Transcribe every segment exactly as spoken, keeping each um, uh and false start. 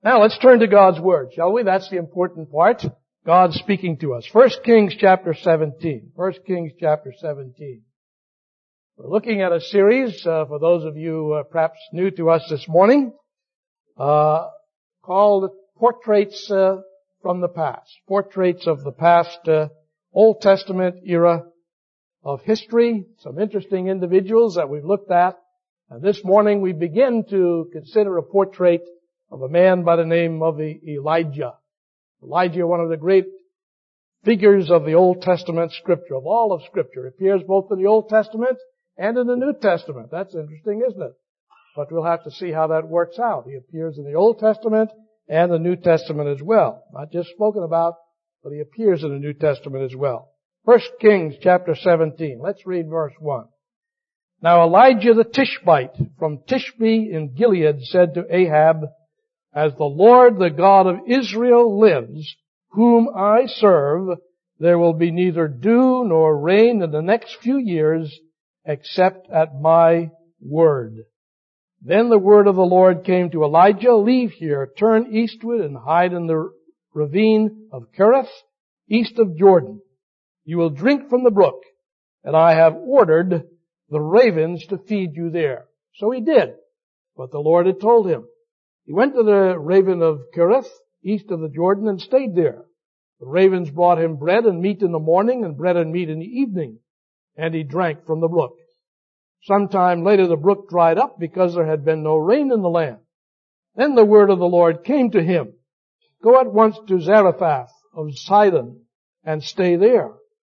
Now let's turn to God's Word, shall we? That's the important part. God speaking to us. First Kings chapter seventeen. First Kings chapter seventeen. We're looking at a series, uh, for those of you uh, perhaps new to us this morning, uh, called Portraits uh, from the Past. Portraits of the past uh, Old Testament era of history. Some interesting individuals that we've looked at. And this morning we begin to consider a portrait of a man by the name of Elijah. Elijah, one of the great figures of the Old Testament Scripture, of all of Scripture. Appears both in the Old Testament and in the New Testament. That's interesting, isn't it? But we'll have to see how that works out. He appears in the Old Testament and the New Testament as well. Not just spoken about, but he appears in the New Testament as well. First Kings chapter seventeen. Let's read verse one. Now Elijah the Tishbite from Tishbe in Gilead said to Ahab, "As the Lord, the God of Israel lives, whom I serve, there will be neither dew nor rain in the next few years, except at my word." Then the word of the Lord came to Elijah, "Leave here, turn eastward, and hide in the ravine of Kerith, east of Jordan. You will drink from the brook, and I have ordered the ravens to feed you there." So he did what the Lord had told him. He went to the raven of Kerith, east of the Jordan, and stayed there. The ravens brought him bread and meat in the morning, and bread and meat in the evening, and he drank from the brook. Sometime later the brook dried up because there had been no rain in the land. Then the word of the Lord came to him, "Go at once to Zarephath of Sidon, and stay there.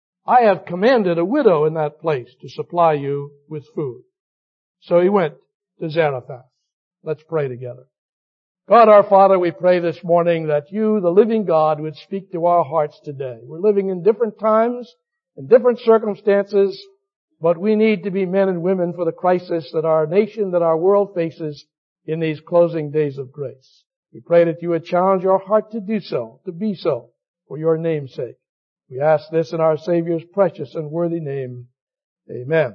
I have commanded a widow in that place to supply you with food." So he went to Zarephath. Let's pray together. God our Father, we pray this morning that you, the living God, would speak to our hearts today. We're living in different times, in different circumstances, but we need to be men and women for the crisis that our nation, that our world faces in these closing days of grace. We pray that you would challenge our heart to do so, to be so, for your name's sake. We ask this in our Savior's precious and worthy name. Amen.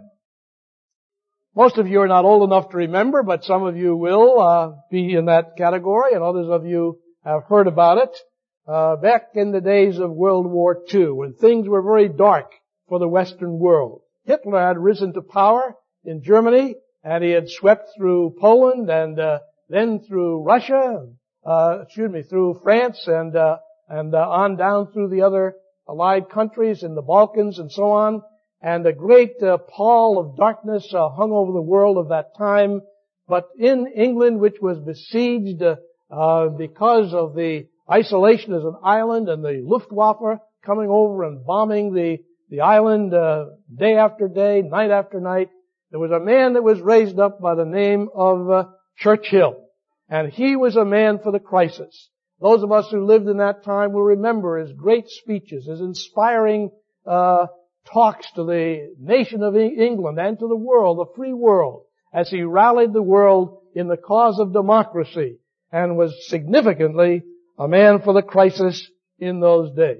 Most of you are not old enough to remember, but some of you will uh, be in that category, and others of you have heard about it. Uh, back in the days of World War Two, when things were very dark for the Western world, Hitler had risen to power in Germany, and he had swept through Poland and uh, then through Russia, uh, excuse me, through France and uh, and uh, on down through the other allied countries in the Balkans and so on. And a great uh, pall of darkness uh, hung over the world of that time. But in England, which was besieged uh, uh, because of the isolation as an island and the Luftwaffe coming over and bombing the the island uh, day after day, night after night, there was a man that was raised up by the name of uh, Churchill. And he was a man for the crisis. Those of us who lived in that time will remember his great speeches, his inspiring uh talks to the nation of England and to the world, the free world, as he rallied the world in the cause of democracy and was significantly a man for the crisis in those days.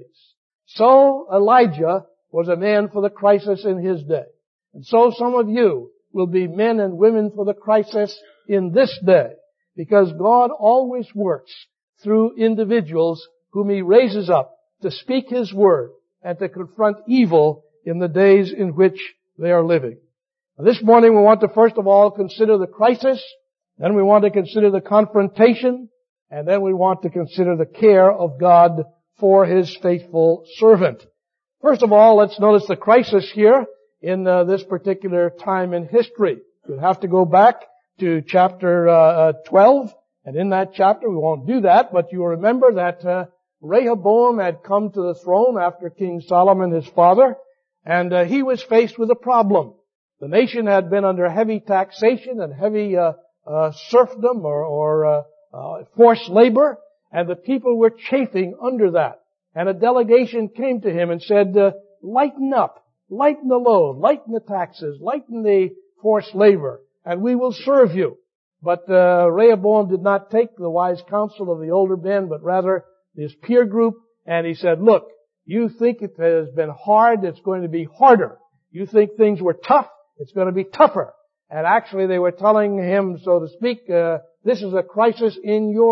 So Elijah was a man for the crisis in his day. And so some of you will be men and women for the crisis in this day, because God always works through individuals whom He raises up to speak His word and to confront evil in the days in which they are living. Now, this morning we want to first of all consider the crisis, then we want to consider the confrontation, and then we want to consider the care of God for His faithful servant. First of all, let's notice the crisis here in uh, this particular time in history. We'll have to go back to chapter uh, twelve, and in that chapter, we won't do that, but you will remember that uh, Rehoboam had come to the throne after King Solomon, his father, and uh, he was faced with a problem. The nation had been under heavy taxation and heavy uh, uh, serfdom or, or uh, uh, forced labor, and the people were chafing under that. And a delegation came to him and said, uh, lighten up, lighten the load, lighten the taxes, lighten the forced labor, and we will serve you. But uh, Rehoboam did not take the wise counsel of the older men, but rather his peer group, and he said, look, you think it has been hard, it's going to be harder. You think things were tough, it's going to be tougher. And actually they were telling him, so to speak, uh, this is a crisis in your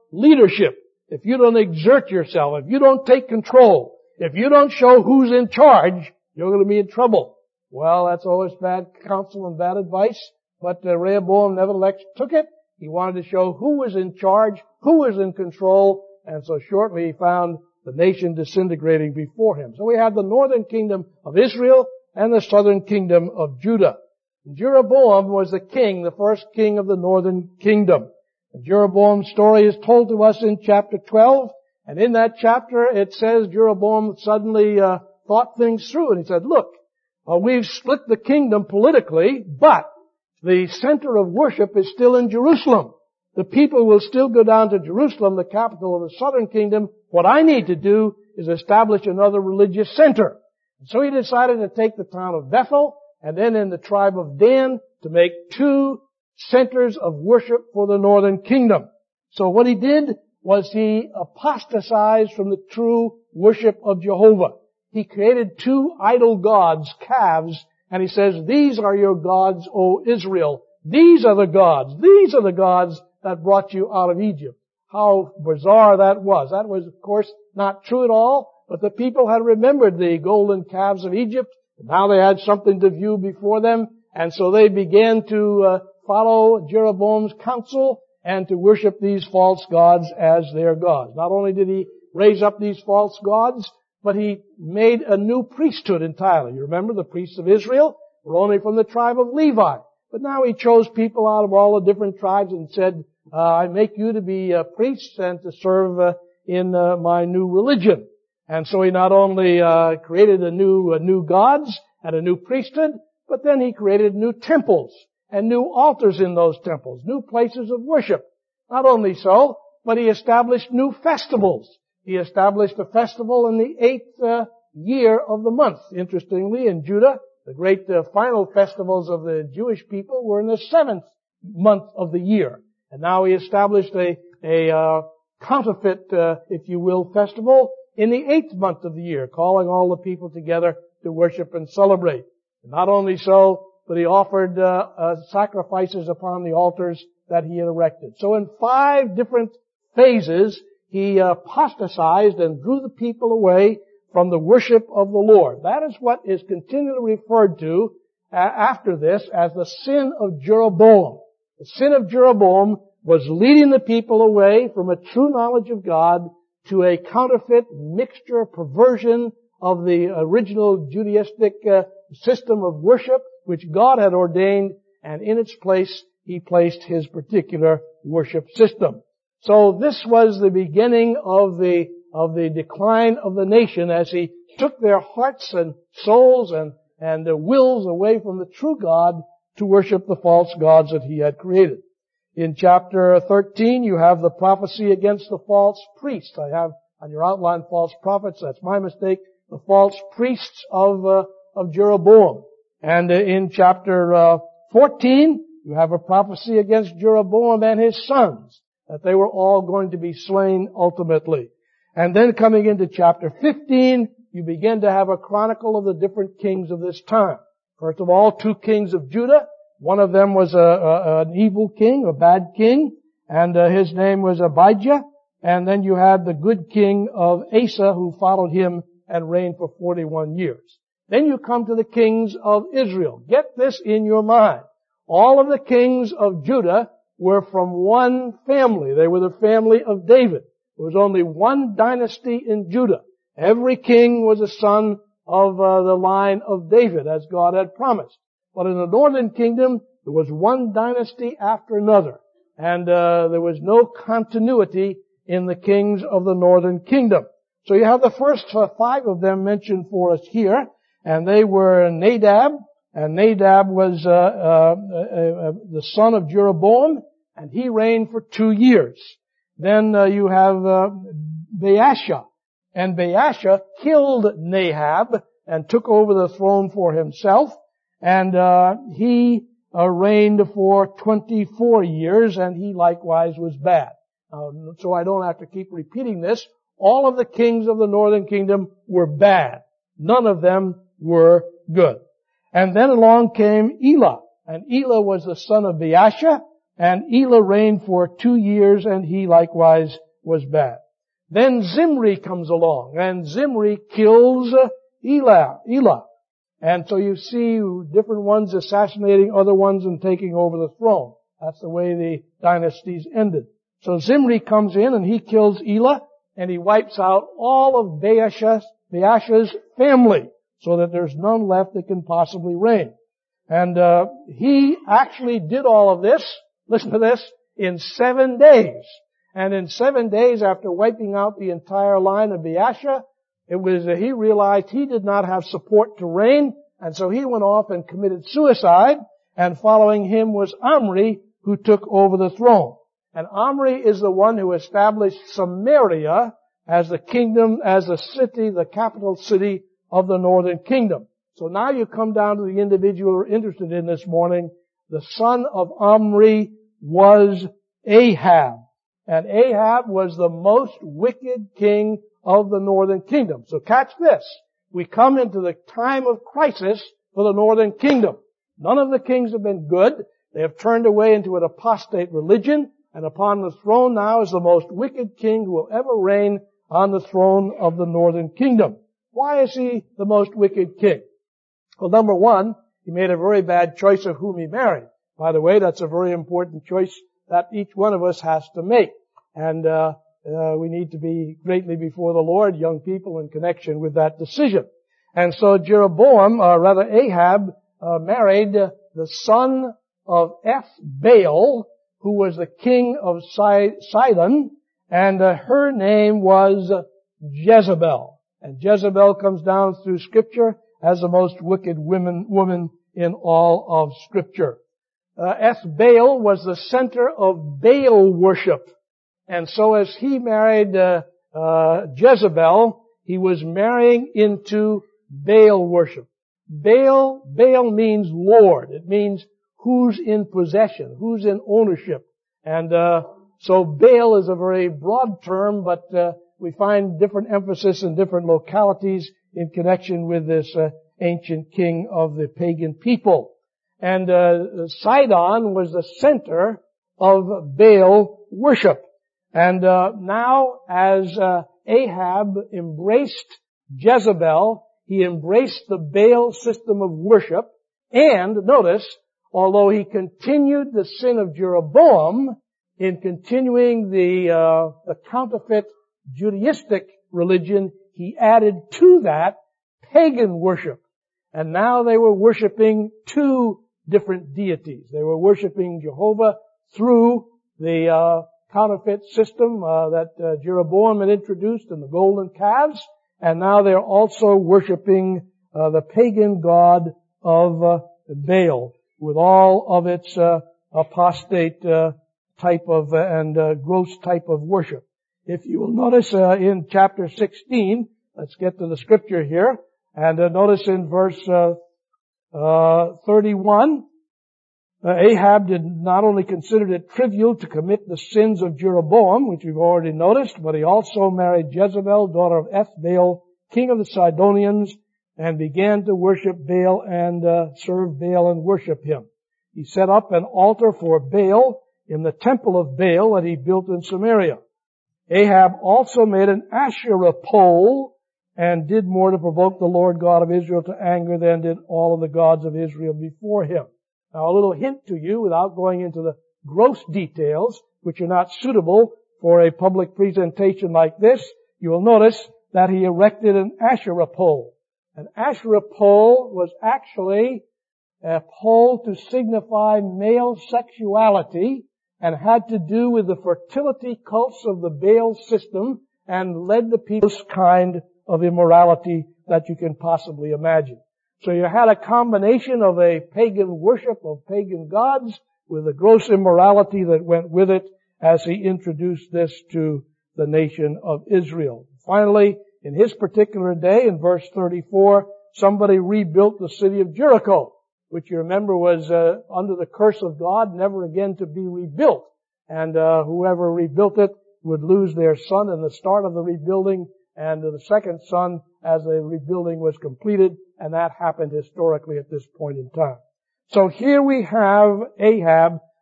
leadership, if you don't exert yourself, if you don't take control, if you don't show who's in charge, you're going to be in trouble. Well, that's always bad counsel and bad advice, but uh, Rehoboam nevertheless took it. He wanted to show who was in charge, who was in control, and so shortly he found the nation disintegrating before him. So we had the northern kingdom of Israel and the southern kingdom of Judah. Jeroboam was the king, the first king of the northern kingdom. And Jeroboam's story is told to us in chapter twelve, and in that chapter it says Jeroboam suddenly uh, thought things through, and he said, look, uh, we've split the kingdom politically, but the center of worship is still in Jerusalem. The people will still go down to Jerusalem, the capital of the southern kingdom. What I need to do is establish another religious center. And so he decided to take the town of Bethel and then in the tribe of Dan to make two centers of worship for the northern kingdom. So what he did was he apostatized from the true worship of Jehovah. He created two idol gods, calves, and he says, these are your gods, O Israel. These are the gods. These are the gods that brought you out of Egypt. How bizarre that was. That was, of course, not true at all, but the people had remembered the golden calves of Egypt. Now they had something to view before them, and so they began to uh, follow Jeroboam's counsel and to worship these false gods as their gods. Not only did he raise up these false gods, but he made a new priesthood entirely. You remember the priests of Israel were only from the tribe of Levi. But now he chose people out of all the different tribes and said, uh, I make you to be uh, priests and to serve uh, in uh, my new religion. And so he not only uh, created a new, uh, new gods and a new priesthood, but then he created new temples and new altars in those temples, new places of worship. Not only so, but he established new festivals. He established a festival in the eighth uh, year of the month. Interestingly, in Judah, the great uh, final festivals of the Jewish people were in the seventh month of the year. And now he established a, a uh, counterfeit, uh, if you will, festival in the eighth month of the year, calling all the people together to worship and celebrate. And not only so, but he offered uh, uh, sacrifices upon the altars that he had erected. So in five different phases, he apostatized and drew the people away from the worship of the Lord. That is what is continually referred to uh, after this as the sin of Jeroboam. The sin of Jeroboam was leading the people away from a true knowledge of God to a counterfeit mixture, perversion of the original Judaistic uh, system of worship which God had ordained, and in its place he placed his particular worship system. So this was the beginning of the, of the decline of the nation as he took their hearts and souls and, and their wills away from the true God to worship the false gods that he had created. In chapter thirteen, you have the prophecy against the false priests. I have on your outline false prophets. That's my mistake. The false priests of, uh, of Jeroboam. And uh, in chapter uh, fourteen, you have a prophecy against Jeroboam and his sons, that they were all going to be slain ultimately. And then coming into chapter fifteen, you begin to have a chronicle of the different kings of this time. First of all, two kings of Judah. One of them was a, a, an evil king, a bad king, and uh, his name was Abijah. And then you had the good king of Asa who followed him and reigned for forty-one years. Then you come to the kings of Israel. Get this in your mind. All of the kings of Judah were from one family. They were the family of David. There was only one dynasty in Judah. Every king was a son of uh, the line of David, as God had promised. But in the northern kingdom, there was one dynasty after another. And uh, there was no continuity in the kings of the northern kingdom. So you have the first five of them mentioned for us here. And they were Nadab. And Nadab was uh, uh, uh, uh, the son of Jeroboam. And he reigned for two years. Then uh, you have uh, Baasha. And Baasha killed Nahab and took over the throne for himself. And uh, he uh, reigned for twenty-four years, and he likewise was bad. Uh, so I don't have to keep repeating this. All of the kings of the northern kingdom were bad. None of them were good. And then along came Elah. And Elah was the son of Baasha. And Elah reigned for two years, and he likewise was bad. Then Zimri comes along, and Zimri kills Elah. Elah. And so you see different ones assassinating other ones and taking over the throne. That's the way the dynasties ended. So Zimri comes in and he kills Elah, and he wipes out all of Baasha's, Baasha's family, so that there's none left that can possibly reign. And uh, he actually did all of this, listen to this, in seven days. And in seven days, after wiping out the entire line of Baasha, it was uh, he realized he did not have support to reign, and so he went off and committed suicide. And following him was Omri, who took over the throne. And Omri is the one who established Samaria as the kingdom, as the city, the capital city of the northern kingdom. So now you come down to the individual we're interested in this morning. The son of Omri was Ahab. And Ahab was the most wicked king of the northern kingdom. So catch this. We come into the time of crisis for the northern kingdom. None of the kings have been good. They have turned away into an apostate religion. And upon the throne now is the most wicked king who will ever reign on the throne of the northern kingdom. Why is he the most wicked king? Well, number one, he made a very bad choice of whom he married. By the way, that's a very important choice that each one of us has to make. And uh, uh we need to be greatly before the Lord, young people, in connection with that decision. And so Jeroboam, uh, rather Ahab, uh, married uh, the son of Ethbaal, who was the king of Sidon, and uh, her name was Jezebel. And Jezebel comes down through Scripture as the most wicked woman, woman in all of Scripture. Uh, Ethbaal was the center of Baal worship. And so as he married uh, uh, Jezebel, he was marrying into Baal worship. Baal, Baal means Lord. It means who's in possession, who's in ownership. And uh so Baal is a very broad term, but uh we find different emphasis in different localities in connection with this uh, ancient king of the pagan people. And uh Sidon was the center of Baal worship. And uh now as uh Ahab embraced Jezebel, he embraced the Baal system of worship. And notice, although he continued the sin of Jeroboam in continuing the, uh, the counterfeit Judaistic religion, he added to that pagan worship. And now they were worshiping two different deities. They were worshiping Jehovah through the uh, counterfeit system uh, that uh, Jeroboam had introduced in the golden calves, and now they're also worshiping uh, the pagan god of uh, Baal, with all of its uh, apostate uh, type of uh, and uh, gross type of worship. If you will notice uh, in chapter sixteen, let's get to the scripture here, and uh, notice in verse uh, uh, thirty-one, uh, Ahab did not only consider it trivial to commit the sins of Jeroboam, which we've already noticed, but he also married Jezebel, daughter of Ethbaal, king of the Sidonians, and began to worship Baal and uh, serve Baal and worship him. He set up an altar for Baal in the temple of Baal that he built in Samaria. Ahab also made an Asherah pole and did more to provoke the Lord God of Israel to anger than did all of the gods of Israel before him. Now, a little hint to you, without going into the gross details, which are not suitable for a public presentation like this, you will notice that he erected an Asherah pole. An Asherah pole was actually a pole to signify male sexuality and had to do with the fertility cults of the Baal system and led the people to this kind of immorality that you can possibly imagine. So you had a combination of a pagan worship of pagan gods with the gross immorality that went with it as he introduced this to the nation of Israel. Finally, in his particular day, in verse thirty-four, somebody rebuilt the city of Jericho, which you remember was uh, under the curse of God, never again to be rebuilt. And uh, whoever rebuilt it would lose their son in the start of the rebuilding, and the second son as the rebuilding was completed, and that happened historically at this point in time. So here we have Ahab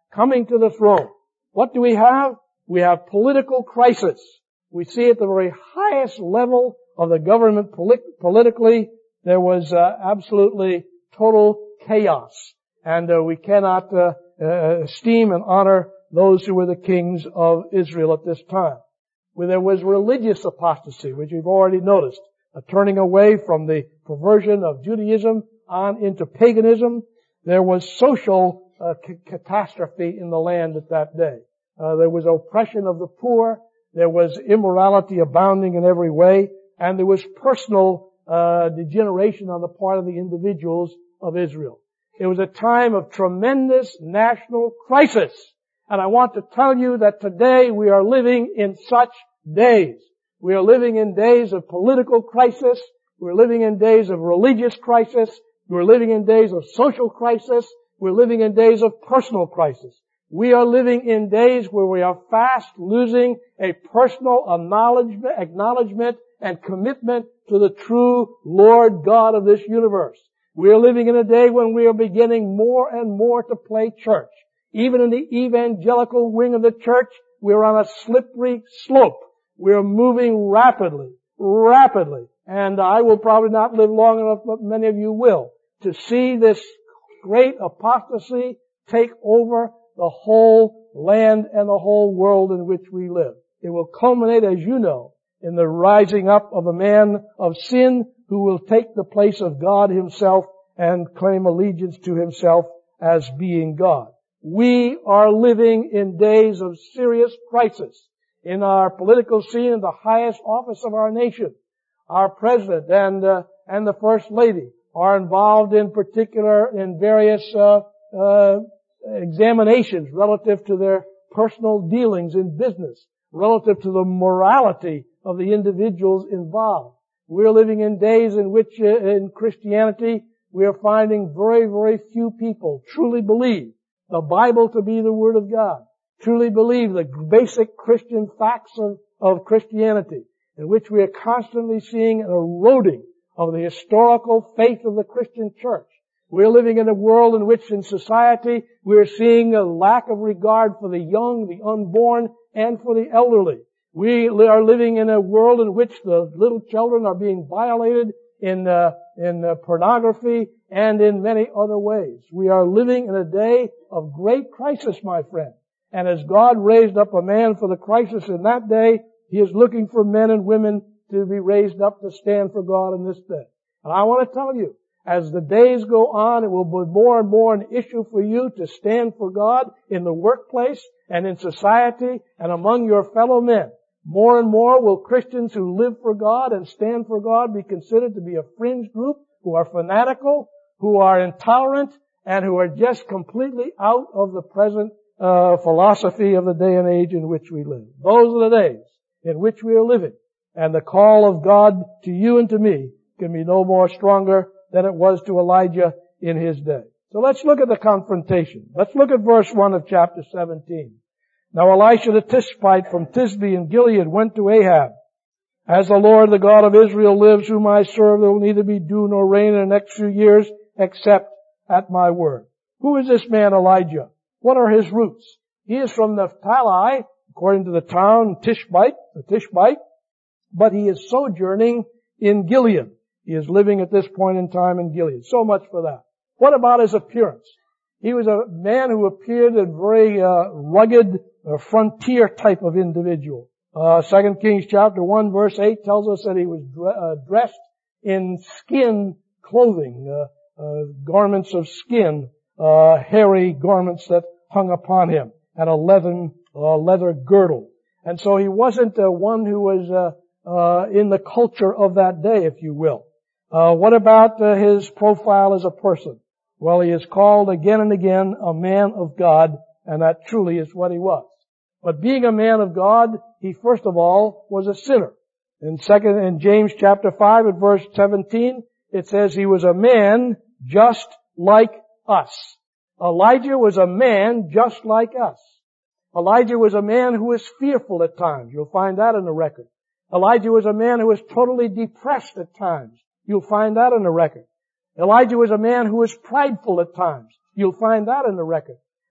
coming to the throne. What do we have? We have political crisis. We see at the very highest level of the government polit- politically, there was uh, absolutely total chaos. And uh, we cannot uh, uh, esteem and honor those who were the kings of Israel at this time. Where there was religious apostasy, which we've already noticed, a turning away from the perversion of Judaism on into paganism. There was social uh, c- catastrophe in the land at that day. Uh, there was oppression of the poor. There was immorality abounding in every way. And there was personal uh, degeneration on the part of the individuals of Israel. It was a time of tremendous national crisis. And I want to tell you that today we are living in such days. We are living in days of political crisis. We're living in days of religious crisis. We're living in days of social crisis. We're living in days of personal crisis. We are living in days where we are fast losing a personal acknowledgement, acknowledgement and commitment to the true Lord God of this universe. We are living in a day when we are beginning more and more to play church. Even in the evangelical wing of the church, we're on a slippery slope. We're moving rapidly, rapidly. And I will probably not live long enough, but many of you will, to see this great apostasy take over the whole land and the whole world in which we live. It will culminate, as you know, in the rising up of a man of sin who will take the place of God himself and claim allegiance to himself as being God. We are living in days of serious crisis in our political scene in the highest office of our nation. Our president and uh, and the first lady are involved in particular in various uh, uh examinations relative to their personal dealings in business, relative to the morality of the individuals involved. We're living in days in which uh, in Christianity we are finding very, very few people truly believe the Bible to be the Word of God, truly believe the basic Christian facts of, of Christianity, in which we are constantly seeing an eroding of the historical faith of the Christian church. We're living in a world in which in society we're seeing a lack of regard for the young, the unborn, and for the elderly. We are living in a world in which the little children are being violated in uh, in uh, pornography and in many other ways. We are living in a day of great crisis, my friend. And as God raised up a man for the crisis in that day, He is looking for men and women to be raised up to stand for God in this day. And I want to tell you, as the days go on, it will be more and more an issue for you to stand for God in the workplace and in society and among your fellow men. More and more will Christians who live for God and stand for God be considered to be a fringe group who are fanatical, who are intolerant, and who are just completely out of the present uh, philosophy of the day and age in which we live. Those are the days in which we are living. And the call of God to you and to me can be no more stronger than it was to Elijah in his day. So let's look at the confrontation. Let's look at verse one of chapter seventeen. Now Elisha the Tishbite from Tisbe in Gilead went to Ahab. As the Lord, the God of Israel lives, whom I serve, there will neither be dew nor rain in the next few years, except at my word. Who is this man Elijah? What are his roots? He is from Naphtali, according to the town Tishbite, the Tishbite, but he is sojourning in Gilead. He is living at this point in time in Gilead. So much for that. What about his appearance? He was a man who appeared a very uh, rugged, uh, frontier type of individual. Uh, Second Kings chapter one verse eight tells us that he was dre- uh, dressed in skin clothing, uh, uh, garments of skin, uh, hairy garments that hung upon him, and a leather, uh, leather girdle. And so he wasn't uh, one who was uh, uh, in the culture of that day, if you will. Uh, what about uh, his profile as a person? Well, he is called again and again a man of God, and that truly is what he was. But being a man of God, he first of all was a sinner. In second, in James chapter five at verse seventeen, it says he was a man just like us. Elijah was a man just like us. Elijah was a man who was fearful at times. You'll find that in the record. Elijah was a man who was totally depressed at times. You'll find that in the record. Elijah was a man who was prideful at times. You'll find that in the record.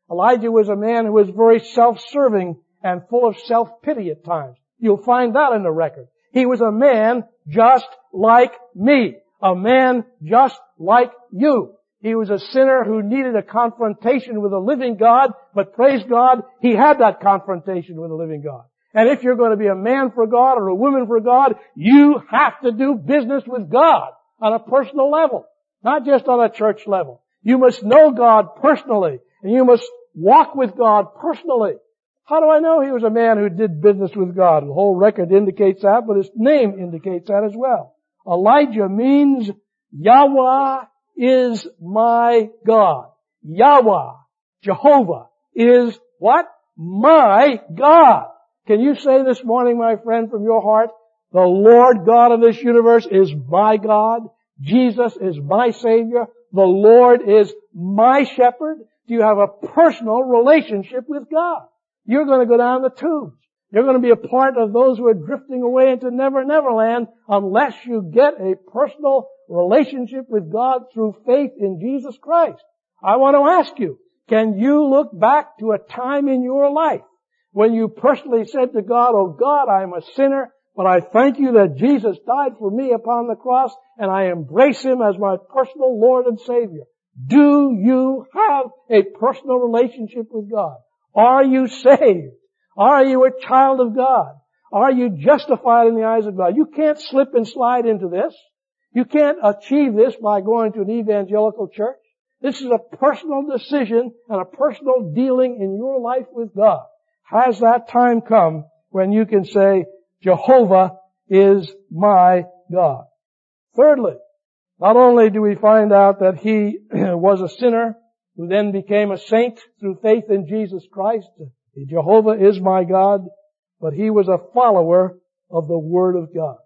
Elijah was a man who was very self-serving and full of self-pity at times. You'll find that in the record. He was a man just like me. A man just like you. He was a sinner who needed a confrontation with a living God, but praise God, he had that confrontation with a living God. And if you're going to be a man for God or a woman for God, you have to do business with God on a personal level, not just on a church level. You must know God personally, and you must walk with God personally. How do I know he was a man who did business with God? The whole record indicates that, but his name indicates that as well. Elijah means Yahweh is my God. Yahweh, Jehovah, is what? My God. Can you say this morning, my friend, from your heart, the Lord God of this universe is my God. Jesus is my Savior. The Lord is my shepherd. Do you have a personal relationship with God? You're going to go down the tubes. You're going to be a part of those who are drifting away into Never Never Land unless you get a personal relationship with God through faith in Jesus Christ. I want to ask you, can you look back to a time in your life when you personally said to God, oh God, I am a sinner, but I thank you that Jesus died for me upon the cross and I embrace Him as my personal Lord and Savior? Do you have a personal relationship with God? Are you saved? Are you a child of God? Are you justified in the eyes of God? You can't slip and slide into this. You can't achieve this by going to an evangelical church. This is a personal decision and a personal dealing in your life with God. Has that time come when you can say, Jehovah is my God? Thirdly, not only do we find out that he was a sinner who then became a saint through faith in Jesus Christ, Jehovah is my God, but he was a follower of the Word of God.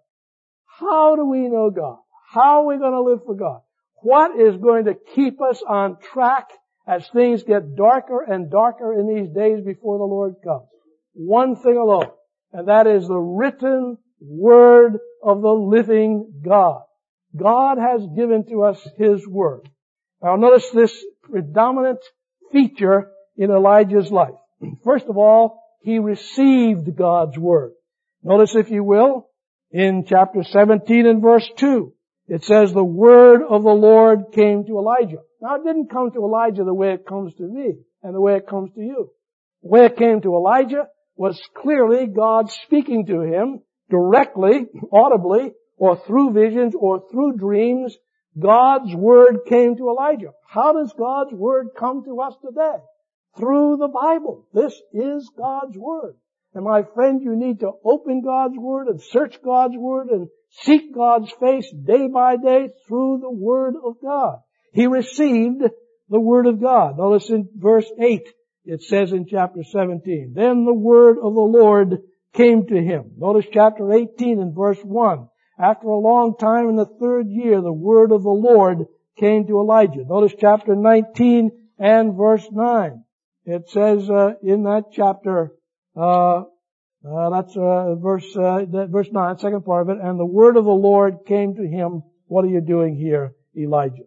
How do we know God? How are we going to live for God? What is going to keep us on track as things get darker and darker in these days before the Lord comes? One thing alone, and that is the written Word of the living God. God has given to us His Word. Now notice this predominant feature in Elijah's life. First of all, he received God's Word. Notice, if you will, in chapter seventeen and verse two, it says the Word of the Lord came to Elijah. Now it didn't come to Elijah the way it comes to me and the way it comes to you. The way it came to Elijah was clearly God speaking to him directly, audibly, or through visions or through dreams. God's Word came to Elijah. How does God's Word come to us today? Through the Bible. This is God's Word. And my friend, you need to open God's Word and search God's Word and seek God's face day by day through the Word of God. He received the Word of God. Notice in verse eight, it says in chapter seventeen, then the Word of the Lord came to him. Notice chapter eighteen and verse one. After a long time in the third year, the Word of the Lord came to Elijah. Notice chapter nineteen and verse nine. It says uh, in that chapter, uh, uh that's uh, verse uh, that verse nine, second part of it, and the Word of the Lord came to him. What are you doing here, Elijah?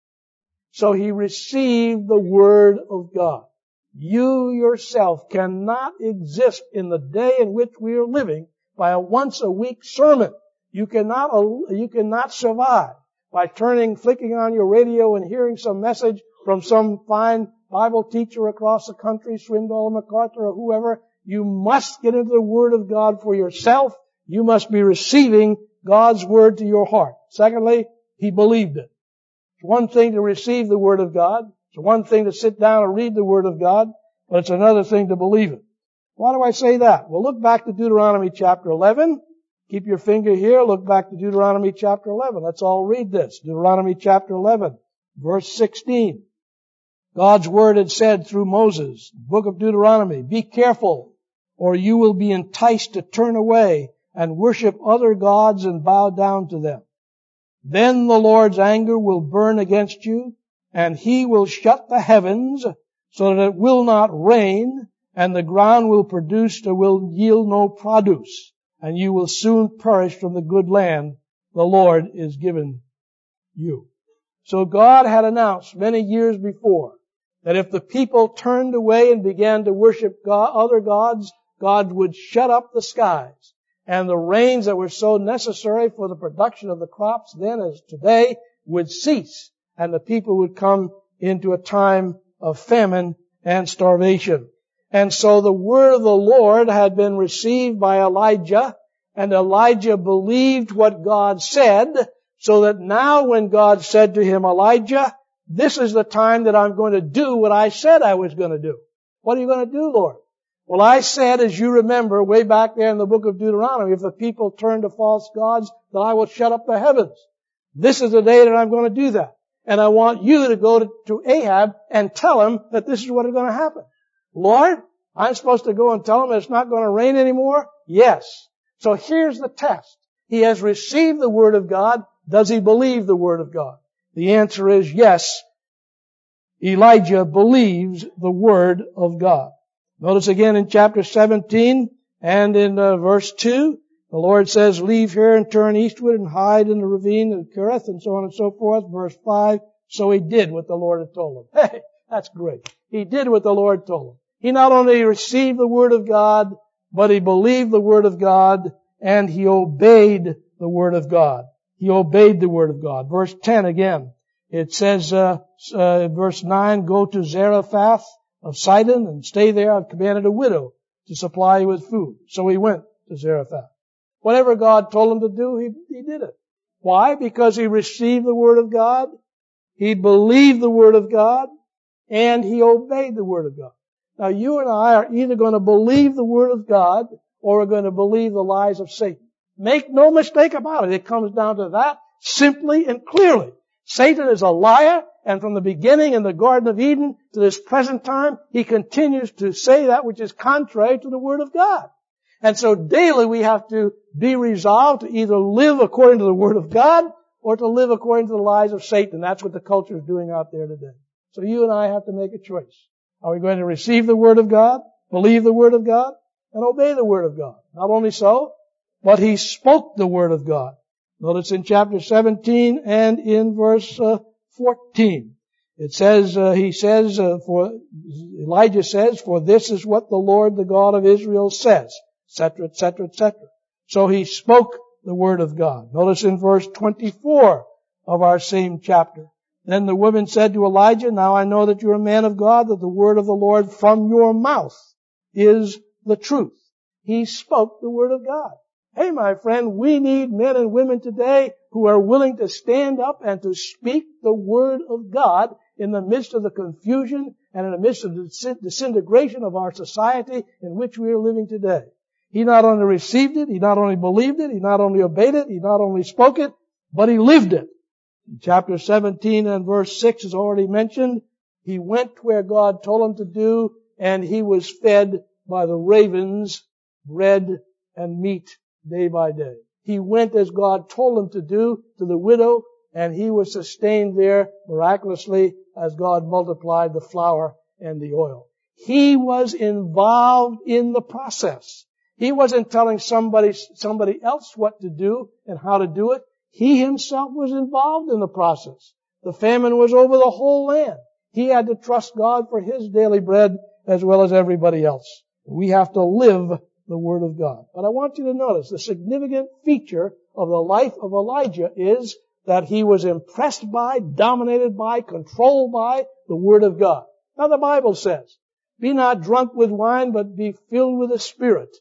So he received the Word of God. You yourself cannot exist in the day in which we are living by a once a week sermon. You cannot, you cannot survive by turning, flicking on your radio and hearing some message from some fine Bible teacher across the country, Swindoll, MacArthur, or whoever. You must get into the Word of God for yourself. You must be receiving God's Word to your heart. Secondly, he believed it. It's one thing to receive the Word of God. It's one thing to sit down and read the Word of God, but it's another thing to believe it. Why do I say that? Well, look back to Deuteronomy chapter eleven. Keep your finger here. Look back to Deuteronomy chapter eleven. Let's all read this. Deuteronomy chapter eleven, verse sixteen. God's Word had said through Moses, book of Deuteronomy, be careful, or you will be enticed to turn away and worship other gods and bow down to them. Then the Lord's anger will burn against you, and He will shut the heavens so that it will not rain, and the ground will produce or will yield no produce, and you will soon perish from the good land the Lord is given you. So God had announced many years before that if the people turned away and began to worship God, other gods, God would shut up the skies. And the rains that were so necessary for the production of the crops then as today would cease. And the people would come into a time of famine and starvation. And so the word of the Lord had been received by Elijah, and Elijah believed what God said, so that now when God said to him, Elijah, this is the time that I'm going to do what I said I was going to do. What are you going to do, Lord? Well, I said, as you remember, way back there in the book of Deuteronomy, if the people turn to false gods, then I will shut up the heavens. This is the day that I'm going to do that. And I want you to go to, to Ahab and tell him that this is what is going to happen. Lord, I'm supposed to go and tell him it's not going to rain anymore? Yes. So here's the test. He has received the word of God. Does he believe the word of God? The answer is yes. Elijah believes the word of God. Notice again in chapter seventeen and in uh, verse two, the Lord says, leave here and turn eastward and hide in the ravine of Kerith, and so on and so forth. Verse five, so he did what the Lord had told him. Hey, that's great. He did what the Lord told him. He not only received the word of God, but he believed the word of God, and he obeyed the word of God. He obeyed the word of God. Verse ten again, it says, uh, uh verse nine, go to Zarephath of Sidon and stay there. I've commanded a widow to supply you with food. So he went to Zarephath. Whatever God told him to do, he, he did it. Why? Because he received the word of God, he believed the word of God, and he obeyed the word of God. Now you and I are either going to believe the word of God or are going to believe the lies of Satan. Make no mistake about it. It comes down to that simply and clearly. Satan is a liar, and from the beginning in the Garden of Eden to this present time, he continues to say that which is contrary to the word of God. And so daily we have to be resolved to either live according to the word of God or to live according to the lies of Satan. That's what the culture is doing out there today. So you and I have to make a choice. Are we going to receive the word of God, believe the word of God, and obey the word of God? Not only so, but he spoke the word of God. Notice in chapter seventeen and in verse uh, fourteen. It says, uh, he says, uh, for, Elijah says, for this is what the Lord, the God of Israel says, et cetera, et cetera, et cetera. So he spoke the word of God. Notice in verse twenty-four of our same chapter. Then the woman said to Elijah, now I know that you're a man of God, that the word of the Lord from your mouth is the truth. He spoke the word of God. Hey, my friend, we need men and women today who are willing to stand up and to speak the word of God in the midst of the confusion and in the midst of the disintegration of our society in which we are living today. He not only received it, he not only believed it, he not only obeyed it, he not only spoke it, but he lived it. In chapter seventeen and verse six is already mentioned. He went where God told him to do, and he was fed by the ravens, bread and meat day by day. He went as God told him to do to the widow, and he was sustained there miraculously as God multiplied the flour and the oil. He was involved in the process. He wasn't telling somebody, somebody else what to do and how to do it. He himself was involved in the process. The famine was over the whole land. He had to trust God for his daily bread as well as everybody else. We have to live the word of God. But I want you to notice the significant feature of the life of Elijah is that he was impressed by, dominated by, controlled by the word of God. Now the Bible says, be not drunk with wine, but be filled with the Spirit.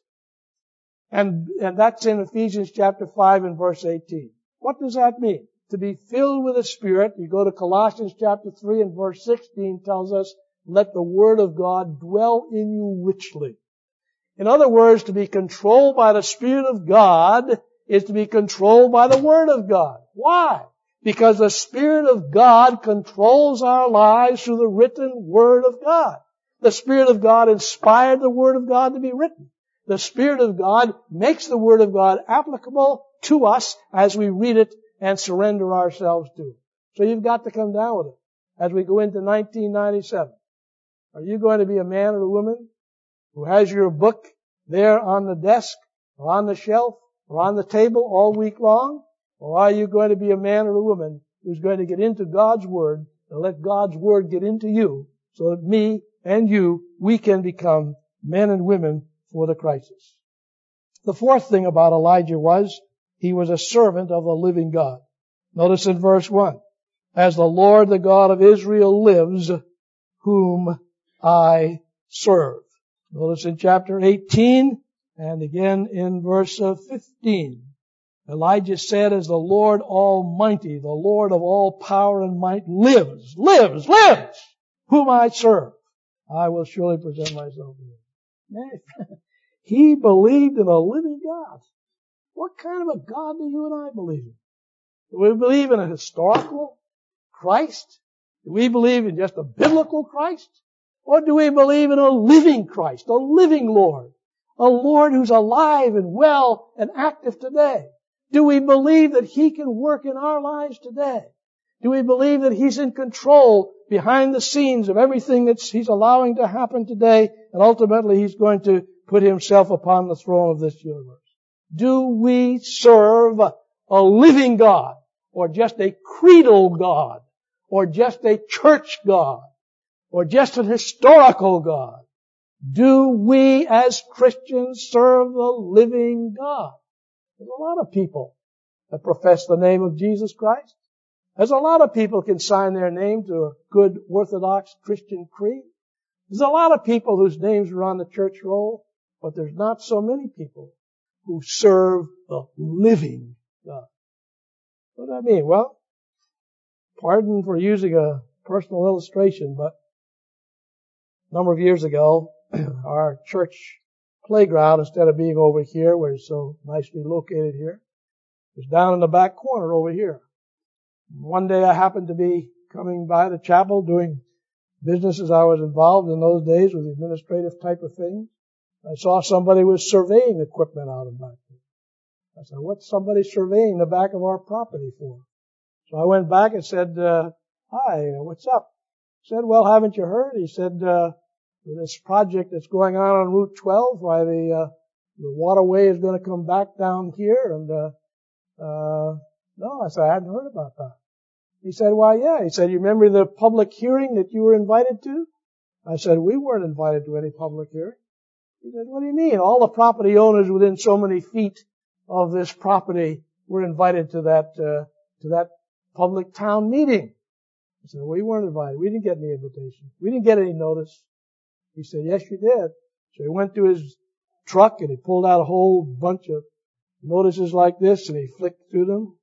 And, and that's in Ephesians chapter five and verse eighteen. What does that mean? To be filled with the Spirit, you go to Colossians chapter three and verse sixteen tells us, let the word of God dwell in you richly. In other words, to be controlled by the Spirit of God is to be controlled by the Word of God. Why? Because the Spirit of God controls our lives through the written Word of God. The Spirit of God inspired the Word of God to be written. The Spirit of God makes the Word of God applicable to us as we read it and surrender ourselves to it. So you've got to come down with it as we go into nineteen ninety-seven. Are you going to be a man or a woman who has your book there on the desk or on the shelf or on the table all week long? Or are you going to be a man or a woman who's going to get into God's Word and let God's Word get into you so that me and you, we can become men and women for the crisis. The fourth thing about Elijah was he was a servant of the living God. Notice in verse one, as the Lord, the God of Israel lives, whom I serve. Notice in chapter eighteen and again in verse fifteen. Elijah said, as the Lord Almighty, the Lord of all power and might lives, lives, lives, whom I serve, I will surely present myself to him. Man, he believed in a living God. What kind of a God do you and I believe in? Do we believe in a historical Christ? Do we believe in just a biblical Christ? Or do we believe in a living Christ, a living Lord, a Lord who's alive and well and active today? Do we believe that He can work in our lives today? Do we believe that He's in control behind the scenes of everything that He's allowing to happen today, and ultimately He's going to put Himself upon the throne of this universe? Do we serve a living God, or just a creedal God, or just a church God, or just an historical God? Do we as Christians serve the living God? There's a lot of people that profess the name of Jesus Christ. There's a lot of people can sign their name to a good Orthodox Christian creed. There's a lot of people whose names are on the church roll, but there's not so many people who serve the living God. What do I mean? Well, pardon for using a personal illustration, but a number of years ago, our church playground, instead of being over here, where it's so nicely located here, was down in the back corner over here. One day I happened to be coming by the chapel doing business as I was involved in those days with administrative type of things. I saw somebody was surveying equipment out of back there. I said, what's somebody surveying the back of our property for? So I went back and said, uh, hi, what's up? He said, well, haven't you heard? He said, uh, this project that's going on on Route twelve, why the, uh, the waterway is going to come back down here, and, uh, uh, no, I said, I hadn't heard about that. He said, why, yeah. He said, you remember the public hearing that you were invited to? I said, we weren't invited to any public hearing. He said, what do you mean? All the property owners within so many feet of this property were invited to that, uh, to that public town meeting. I said, we weren't invited. We didn't get any invitation. We didn't get any notice. He said, yes, you did. So he went to his truck and he pulled out a whole bunch of notices like this and he flicked through them.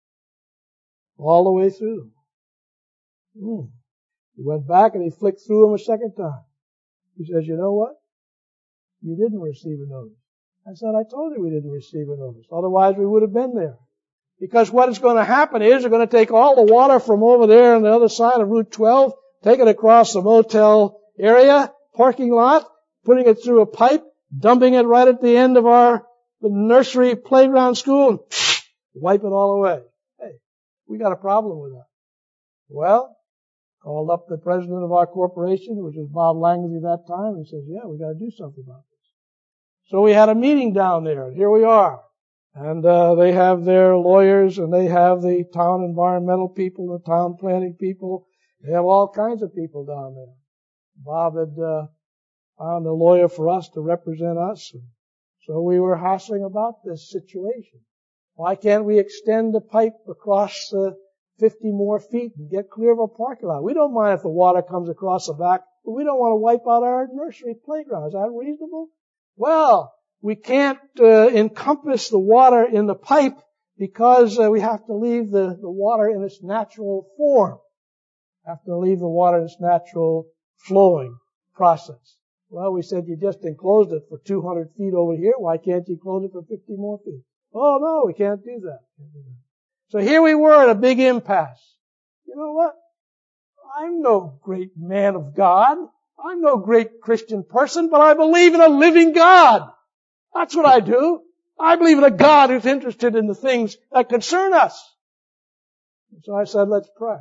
All the way through them. Hmm. He went back and he flicked through them a second time. He says, you know what? You didn't receive a notice. I said, I told you we didn't receive a notice. Otherwise we would have been there. Because what is going to happen is they're going to take all the water from over there on the other side of Route twelve, take it across the motel area, parking lot, putting it through a pipe, dumping it right at the end of our nursery playground school, and wipe it all away. Hey, we got a problem with that. Well, called up the president of our corporation, which was Bob Langley at that time, and says, yeah, we got to do something about this. So we had a meeting down there, and here we are. And uh, they have their lawyers, and they have the town environmental people, the town planning people. They have all kinds of people down there. Bob had uh, found a lawyer for us to represent us. And so we were hassling about this situation. Why can't we extend the pipe across uh, fifty more feet and get clear of a parking lot? We don't mind if the water comes across the back, but we don't want to wipe out our nursery playground. Is that reasonable? Well, we can't uh, encompass the water in the pipe because uh, we have to leave the, the water in its natural form. Have to leave the water in its natural flowing process. Well, we said you just enclosed it for two hundred feet over here. Why can't you close it for fifty more feet? Oh, no, we can't do that. So here we were at a big impasse. You know what? I'm no great man of God. I'm no great Christian person, but I believe in a living God. That's what I do. I believe in a God who's interested in the things that concern us. And so I said, let's pray.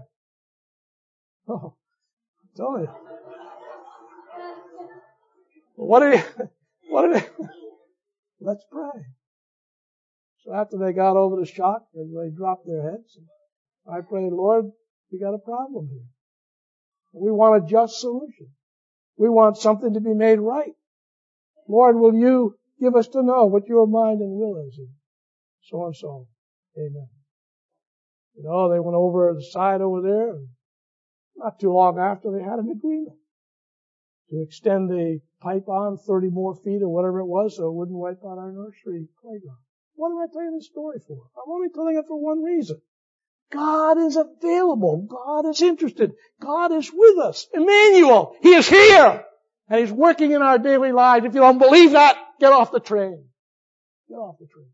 Oh, I'm telling you. What did he, what did he, let's pray. So after they got over the shock, everybody dropped their heads. I prayed, Lord, we got a problem here. We want a just solution. We want something to be made right. Lord, will you give us to know what your mind and will is, and so and so. Amen. You know, they went over the side over there, and not too long after they had an agreement to extend the pipe on thirty more feet or whatever it was so it wouldn't wipe out our nursery playground. What am I telling this story for? I'm only telling it for one reason. God is available. God is interested. God is with us. Emmanuel, He is here. And He's working in our daily lives. If you don't believe that, get off the train. Get off the train.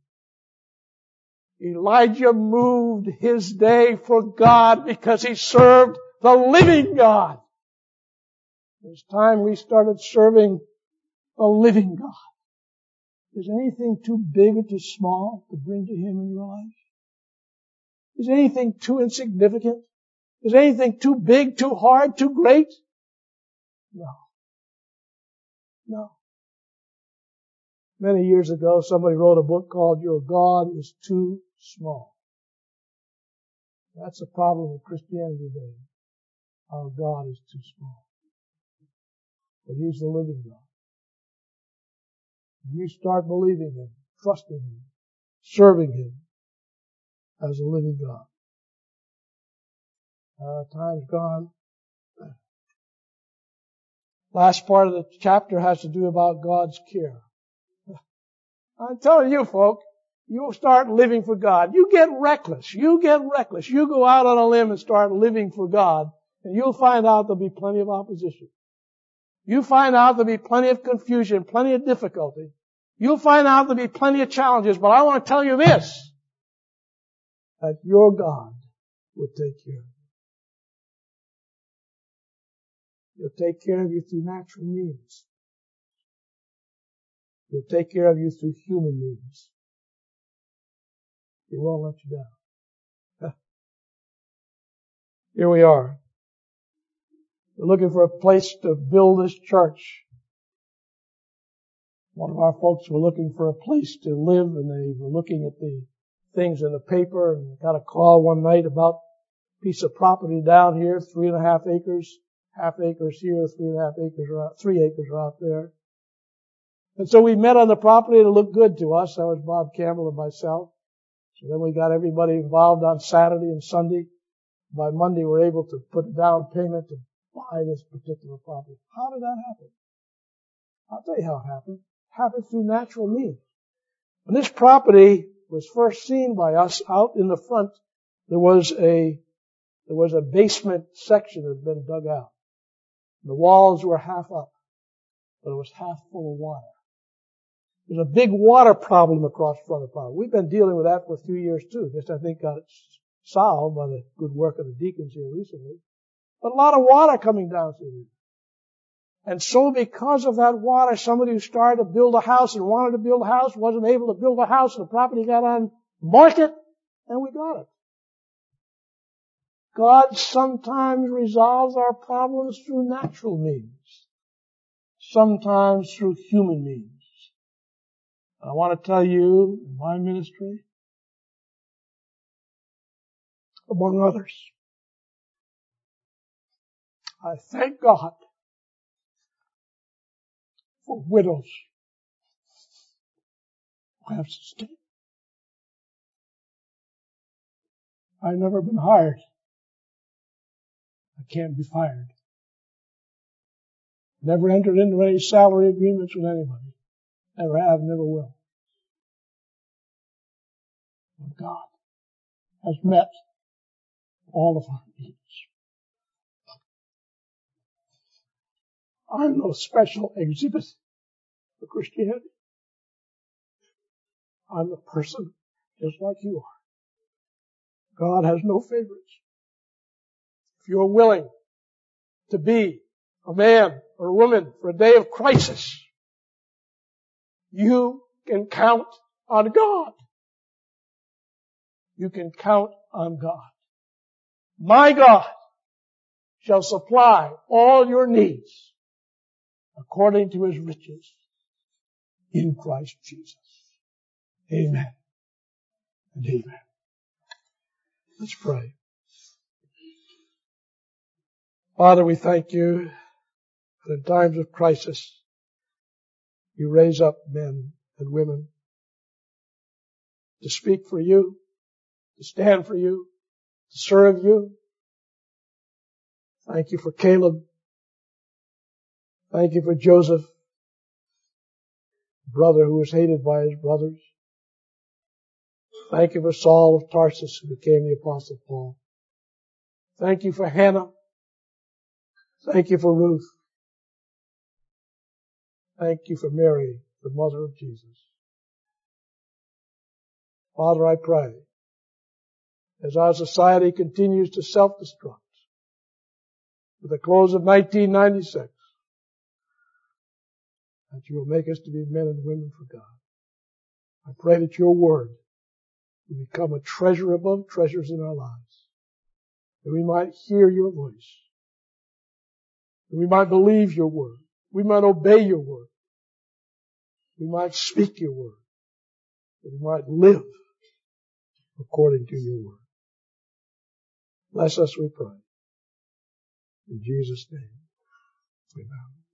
Elijah moved his day for God because he served the living God. It's time we started serving the living God. Is anything too big or too small to bring to Him in your life? Is anything too insignificant? Is anything too big, too hard, too great? No. No. Many years ago, somebody wrote a book called Your God is Too Small. That's the problem with Christianity today. Our God is too small. But He's the living God. You start believing Him, trusting Him, serving Him as a living God. Uh, time's gone. Last part of the chapter has to do about God's care. I'm telling you, folk, you'll start living for God. You get reckless. You get reckless. You go out on a limb and start living for God, and you'll find out there'll be plenty of opposition. You find out there'll be plenty of confusion, plenty of difficulty. You'll find out there'll be plenty of challenges, but I want to tell you this, that your God will take care of you. He'll take care of you through natural means. He'll take care of you through human means. He won't let you down. Here we are. We're looking for a place to build this church. One of our folks were looking for a place to live, and they were looking at the things in the paper, and got a call one night about a piece of property down here, three and a half acres, half acres here, three and a half acres, are out, three acres are out there. And so we met on the property, and it looked good to us. That was Bob Campbell and myself. So then we got everybody involved on Saturday and Sunday. By Monday, we were able to put a down payment to buy this particular property. How did that happen? I'll tell you how it happened. It happened through natural means. When this property was first seen by us out in the front, there was a, there was a basement section that had been dug out. The walls were half up, but it was half full of water. There's a big water problem across front of the property. We've been dealing with that for a few years too. Just I think got it solved by the good work of the deacons here recently. But a lot of water coming down through there. And so because of that water, somebody who started to build a house and wanted to build a house wasn't able to build a house, and the property got on market, and we got it. God sometimes resolves our problems through natural means, sometimes through human means. I want to tell you, in my ministry, among others, I thank God for widows who have sustained. I've never been hired. I can't be fired. Never entered into any salary agreements with anybody. Never have, never will. But God has met all of our needs. I'm no special exhibit for Christianity. I'm a person just like you are. God has no favorites. If you're willing to be a man or a woman for a day of crisis, you can count on God. You can count on God. My God shall supply all your needs according to His riches in Christ Jesus. Amen and amen. Let's pray. Father, we thank you that in times of crisis, you raise up men and women to speak for you, to stand for you, to serve you. Thank you for Caleb. Thank you for Joseph, brother who was hated by his brothers. Thank you for Saul of Tarsus, who became the Apostle Paul. Thank you for Hannah. Thank you for Ruth. Thank you for Mary, the mother of Jesus. Father, I pray, as our society continues to self-destruct, at the close of nineteen ninety-six, that you will make us to be men and women for God. I pray that your word will become a treasure above treasures in our lives, that we might hear your voice, that we might believe your word, we might obey your word, we might speak your word, that we might live according to your word. Bless us, we pray. In Jesus' name, amen.